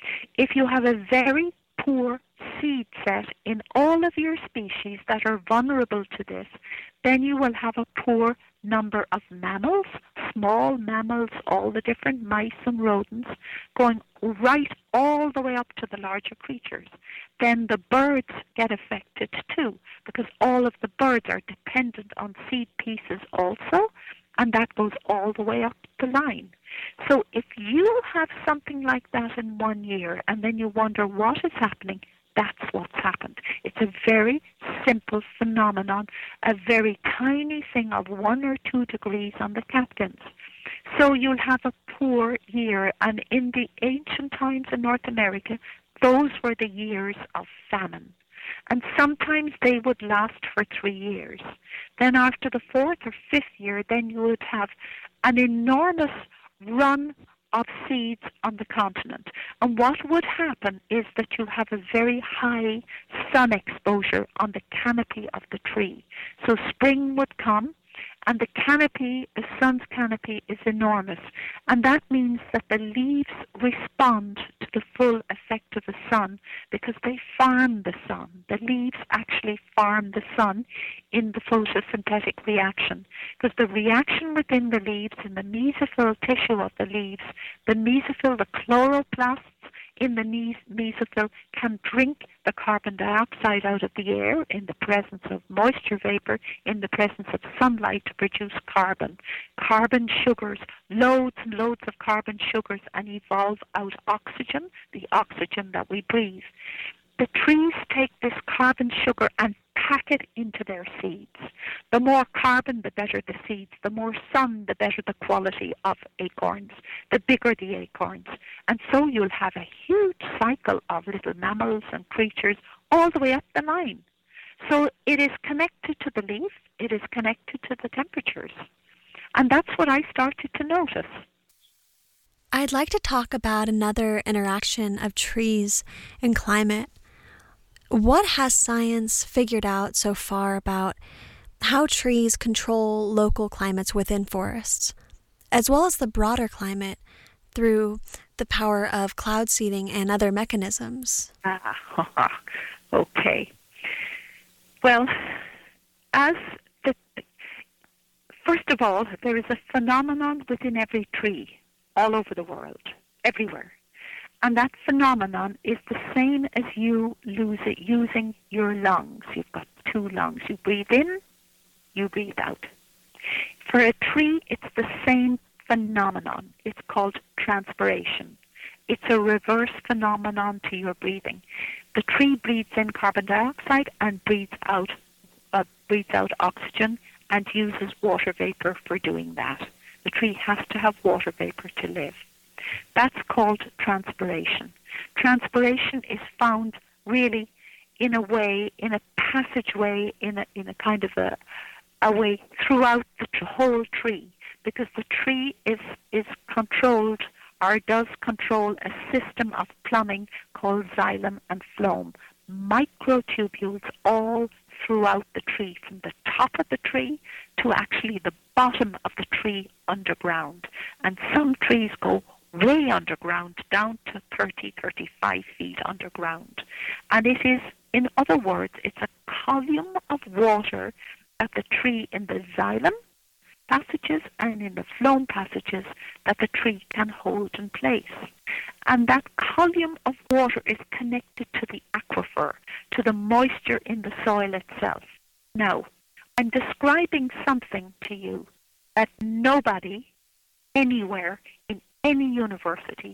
If you have a very poor seed set in all of your species that are vulnerable to this, then you will have a poor number of mammals, small mammals, all the different mice and rodents, going right all the way up to the larger creatures. Then the birds get affected too, because all of the birds are dependent on seed pieces also, and that goes all the way up the line. So if you have something like that in one year, and then you wonder what is happening, that's what's happened. It's a very simple phenomenon, a very tiny thing of one or two degrees on the catkins. So you'll have a poor year, and in the ancient times in North America, those were the years of famine. And sometimes they would last for three years. Then after the fourth or fifth year, then you would have an enormous run of seeds on the continent. And what would happen is that you have a very high sun exposure on the canopy of the tree. So spring would come, and the canopy, the sun's canopy, is enormous. And that means that the leaves respond to the full effect of the sun because they farm the sun. The leaves actually farm the sun in the photosynthetic reaction, because the reaction within the leaves, in the mesophyll tissue of the leaves, the mesophyll, the chloroplasts in the mesophyll can drink the carbon dioxide out of the air in the presence of moisture vapor, in the presence of sunlight, to produce carbon. Carbon sugars, loads and loads of carbon sugars, and evolve out oxygen, the oxygen that we breathe. The trees take this carbon sugar and pack it into their seeds. The more carbon, the better the seeds. The more sun, the better the quality of acorns, the bigger the acorns. And so you'll have a huge cycle of little mammals and creatures all the way up the line. So it is connected to the leaf, it is connected to the temperatures. And that's what I started to notice. I'd like to talk about another interaction of trees and climate. What has science figured out so far about how trees control local climates within forests, as well as the broader climate through the power of cloud seeding and other mechanisms? Ah, okay. Well, as the, first of all, there is a phenomenon within every tree all over the world, everywhere. And that phenomenon is the same as you lose it using your lungs. You've got two lungs. You breathe in, you breathe out. For a tree, it's the same phenomenon. It's called transpiration. It's a reverse phenomenon to your breathing. The tree breathes in carbon dioxide and breathes out, uh, breathes out oxygen and uses water vapor for doing that. The tree has to have water vapor to live. That's called transpiration. Transpiration is found really in a way, in a passageway, in a, in a kind of a, a way throughout the t- whole tree, because the tree is, is controlled or does control a system of plumbing called xylem and phloem, microtubules all throughout the tree, from the top of the tree to actually the bottom of the tree underground. And some trees go way underground, down to thirty, thirty-five feet underground. And it is, in other words, it's a column of water that the tree in the xylem passages and in the phloem passages that the tree can hold in place. And that column of water is connected to the aquifer, to the moisture in the soil itself. Now, I'm describing something to you that nobody anywhere in any university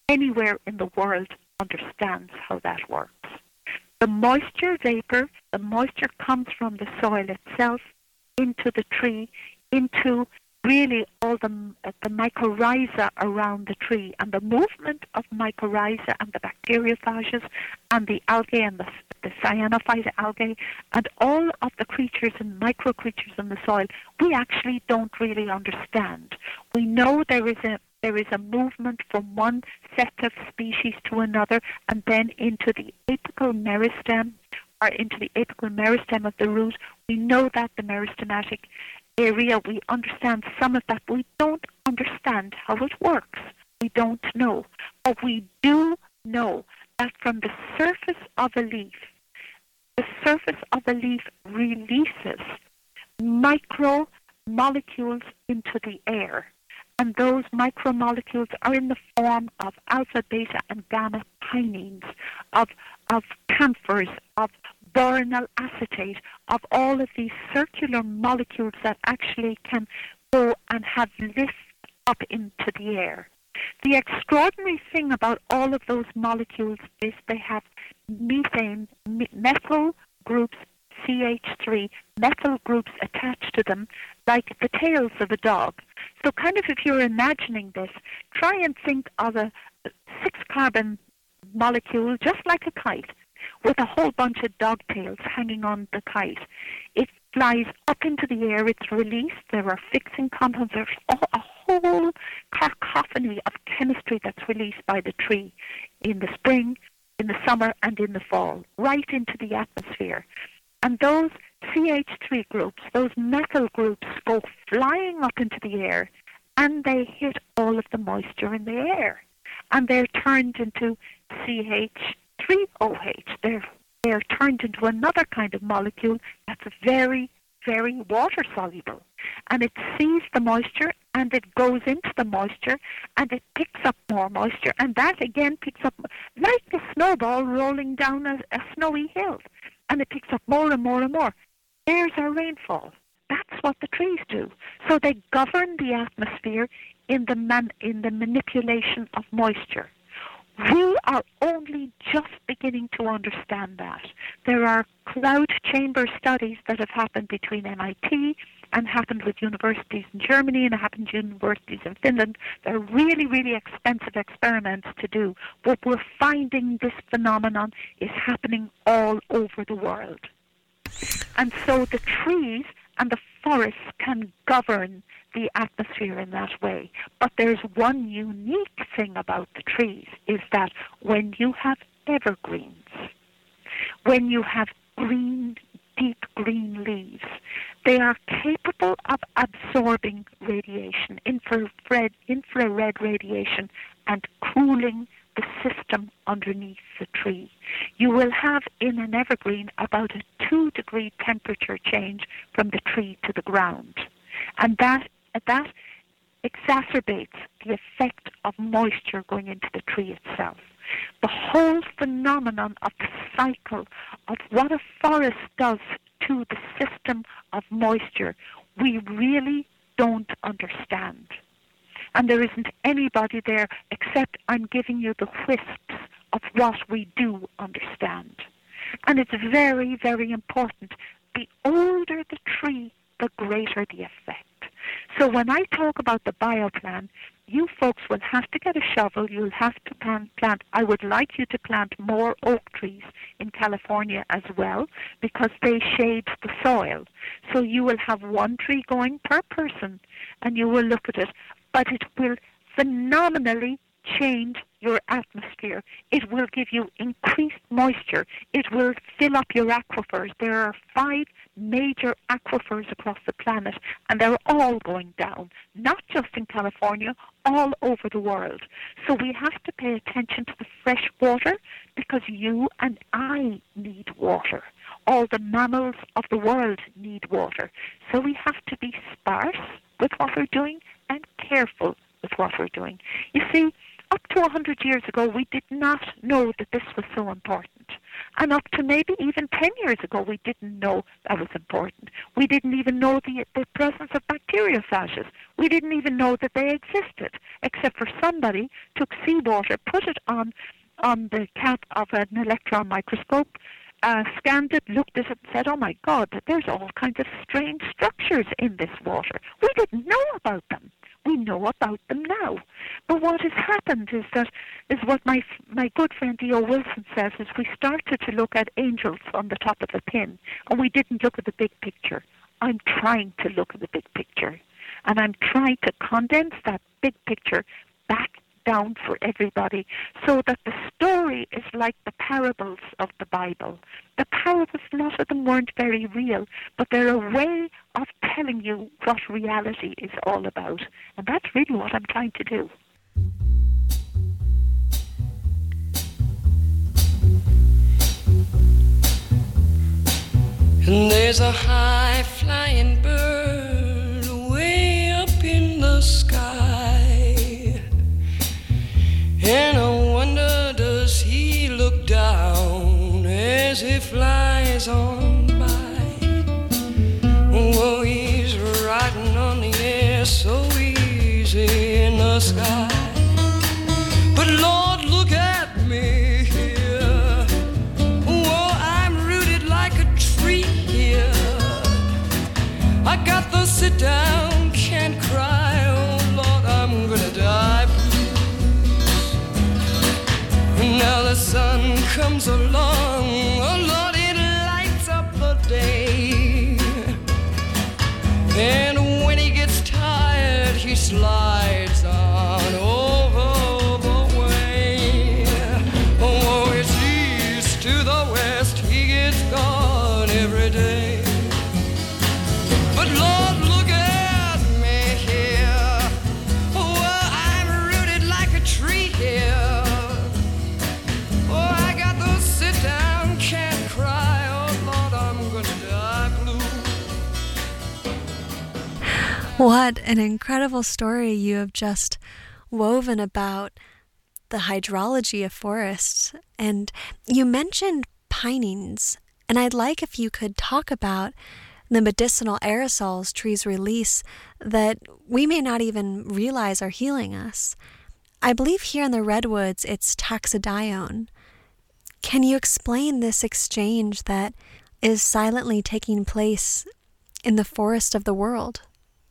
anywhere in the world understands how that works. The moisture vapor, the moisture comes from the soil itself into the tree, into really all the, the mycorrhiza around the tree, and the movement of mycorrhiza and the bacteriophages and the algae and the, the cyanophyte algae and all of the creatures and micro creatures in the soil, we actually don't really understand. We know there is a there is a movement from one set of species to another and then into the apical meristem or into the apical meristem of the root. We know that the meristematic area, we understand some of that, but we don't understand how it works. We don't know. But we do know that from the surface of a leaf, the surface of a leaf releases micromolecules into the air. And those micromolecules are in the form of alpha, beta, and gamma pinene, of, of camphors, of borenyl acetate, of all of these circular molecules that actually can go and have lift up into the air. The extraordinary thing about all of those molecules is they have methane, methyl groups, C H three, methyl groups attached to them like the tails of a dog. So kind of if you're imagining this, try and think of a six-carbon molecule just like a kite with a whole bunch of dog tails hanging on the kite. It flies up into the air, it's released, there are fixing compounds, there's a whole cacophony of chemistry that's released by the tree in the spring, in the summer, and in the fall, right into the atmosphere. And those C H three groups, those methyl groups, go flying up into the air and they hit all of the moisture in the air. And they're turned into C H three O H. They're, they're turned into another kind of molecule that's very, very water-soluble. And it sees the moisture and it goes into the moisture and it picks up more moisture. And that again picks up, like a snowball rolling down a, a snowy hill. And it picks up more and more and more. There's our rainfall. That's what the trees do. So they govern the atmosphere in the man, in the manipulation of moisture. We are only just beginning to understand that. There are cloud chamber studies that have happened between M I T and happened with universities in Germany and happened with universities in Finland. They're really, really expensive experiments to do. But we're finding this phenomenon is happening all over the world. And so the trees and the forests can govern the atmosphere in that way. But there's one unique thing about the trees, is that when you have evergreens, when you have green, deep green leaves, they are capable of absorbing radiation, infrared, infrared radiation, and cooling the system underneath the tree. You will have in an evergreen about a two degree temperature change from the tree to the ground. And that that exacerbates the effect of moisture going into the tree itself. The whole phenomenon of the cycle of what a forest does to the system of moisture, we really don't understand. And there isn't anybody there except I'm giving you the wisps of what we do understand. And it's very, very important. The older the tree, the greater the effect. So when I talk about the bioplan, you folks will have to get a shovel, you'll have to plant, plant, I would like you to plant more oak trees in California as well, because they shade the soil. So you will have one tree going per person, and you will look at it, but it will phenomenally change your atmosphere. It will give you increased moisture. It will fill up your aquifers. There are five major aquifers across the planet, and they're all going down, not just in California, all over the world. So we have to pay attention to the fresh water, because you and I need water. All the mammals of the world need water. So we have to be sparse with what we're doing and careful with what we're doing. You see, up to one hundred years ago, we did not know that this was so important. And up to maybe even ten years ago, we didn't know that was important. We didn't even know the, the presence of bacteriophages. We didn't even know that they existed, except for somebody took seawater, put it on, on the cap of an electron microscope, uh, scanned it, looked at it, and said, oh my God, there's all kinds of strange structures in this water. We didn't know about them. We know about them now. But what has happened is that, is what my my good friend E O Wilson says, is we started to look at angels on the top of the pin, and we didn't look at the big picture. I'm trying to look at the big picture, and I'm trying to condense that big picture back down for everybody, so that the story is like the parables of the Bible. The parables, a lot of them weren't very real, but they're a way of telling you what reality is all about. And that's really what I'm trying to do. And there's a high-flying bird way up in the sky, and I wonder, does he look down as he flies on by? Oh, he's riding on the air so easy in the sky. But Lord, look at me here. Oh, I'm rooted like a tree here. I got the sit down, can't cry. Oh, Lord, I'm gonna die. Now the sun comes along, oh Lord, it lights up the day. And when he gets tired, he slides on over the way. Oh, it's east to the west, he gets gone every day. But Lord, look at me here. Oh, I'm rooted like a tree here. What an incredible story you have just woven about the hydrology of forests. And you mentioned pinings, and I'd like if you could talk about the medicinal aerosols trees release that we may not even realize are healing us. I believe here in the redwoods it's taxodione. Can you explain this exchange that is silently taking place in the forest of the world?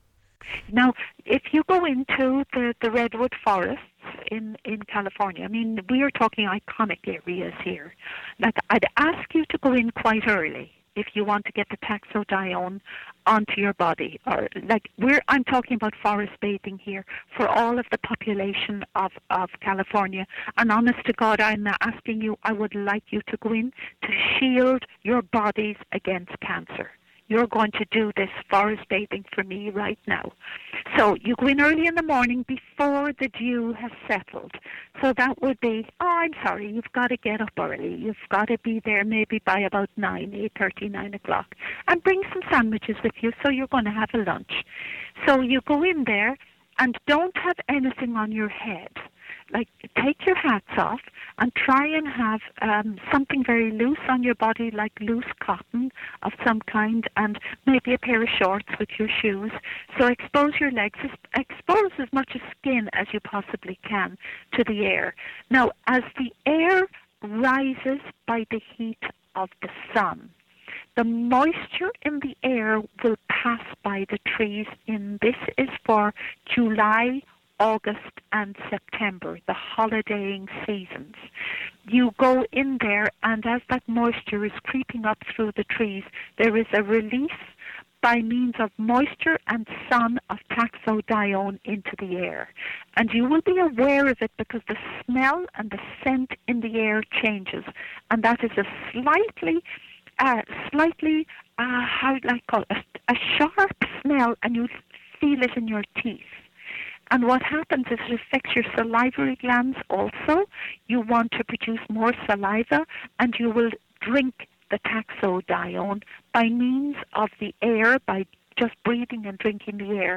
Now, if you go into the, the redwood forests in, in California, I mean, we are talking iconic areas here. Like, I'd ask you to go in quite early if you want to get the taxodione onto your body. Or like we're, I'm talking about forest bathing here for all of the population of, of California. And honest to God, I'm asking you, I would like you to go in to shield your bodies against cancer. You're going to do this forest bathing for me right now. So you go in early in the morning before the dew has settled. So that would be, oh, I'm sorry, you've got to get up early. You've got to be there maybe by about nine, eight thirty, nine o'clock. And bring some sandwiches with you, so you're going to have a lunch. So you go in there and don't have anything on your head. Like, take your hats off and try and have um, something very loose on your body, like loose cotton of some kind, and maybe a pair of shorts with your shoes. So expose your legs, expose as much of skin as you possibly can to the air. Now, as the air rises by the heat of the sun, the moisture in the air will pass by the trees. In this is for July, August and September, the holidaying seasons. You go in there, and as that moisture is creeping up through the trees, there is a release by means of moisture and sun of taxodione into the air. And you will be aware of it because the smell and the scent in the air changes. And that is a slightly, uh, slightly, uh, how do I call it, a, a sharp smell, and you feel it in your teeth. And what happens is it affects your salivary glands also. You want to produce more saliva, and you will drink the taxodione by means of the air, by just breathing and drinking the air.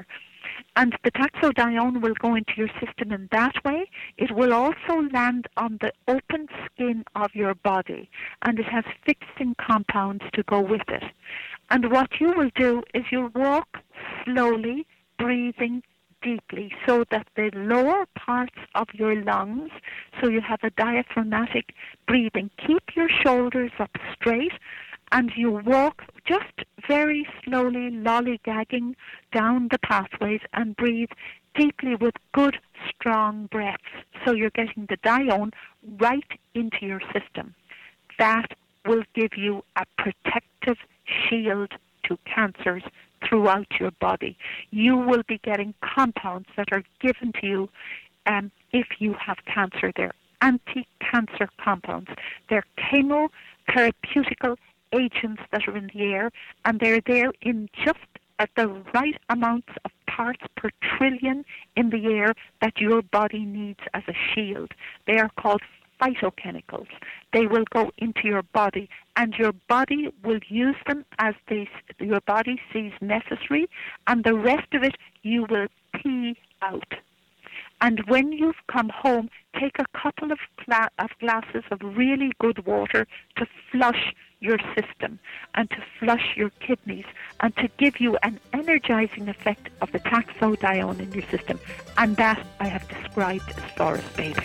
And the taxodione will go into your system in that way. It will also land on the open skin of your body, and it has fixing compounds to go with it. And what you will do is you'll walk slowly, breathing deeply, so that the lower parts of your lungs, so you have a diaphragmatic breathing, keep your shoulders up straight, and you walk just very slowly, lollygagging down the pathways and breathe deeply with good, strong breaths. So you're getting the dione right into your system. That will give you a protective shield to cancers throughout your body. You will be getting compounds that are given to you um, if you have cancer. They're anti-cancer compounds. They're chemotherapeutical agents that are in the air, and they're there in just at the right amounts of parts per trillion in the air that your body needs as a shield. They are called phytochemicals. They will go into your body, and your body will use them as they, your body sees necessary, and the rest of it you will pee out. And when you've come home, take a couple of, gla- of glasses of really good water to flush your system and to flush your kidneys and to give you an energizing effect of the taxodione in your system. And that I have described as forest bathing.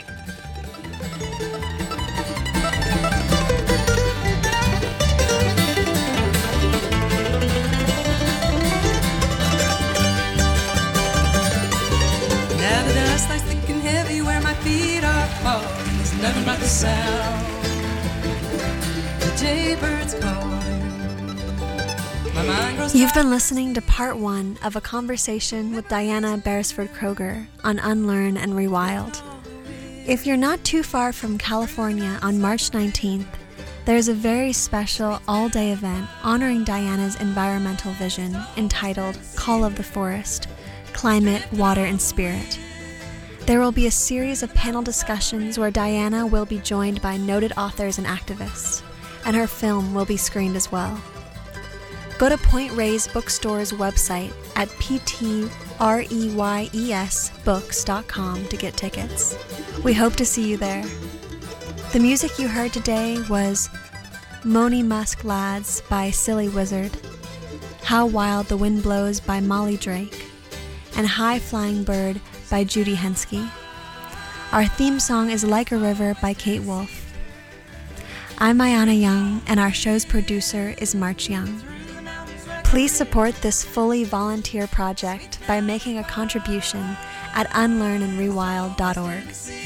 Now the dust lies thick and heavy where my feet are falling. There's nothing but the sound. The jaybirds calling. My mind grows You've been listening to part one of a conversation with Diana Beresford Kroger on Unlearn and Rewild. If you're not too far from California on March nineteenth, there's a very special all-day event honoring Diana's environmental vision entitled Call of the Forest, Climate, Water, and Spirit. There will be a series of panel discussions where Diana will be joined by noted authors and activists, and her film will be screened as well. Go to Point Reyes Bookstore's website at p t reys books dot com to get tickets. We hope to see you there. The music you heard today was Moni Musk Lads by Silly Wizard, How Wild the Wind Blows by Molly Drake, and High Flying Bird by Judy Henske. Our theme song is Like a River by Kate Wolf. I'm Ayana Young, and our show's producer is March Young. Please support this fully volunteer project by making a contribution at unlearn and rewild dot org.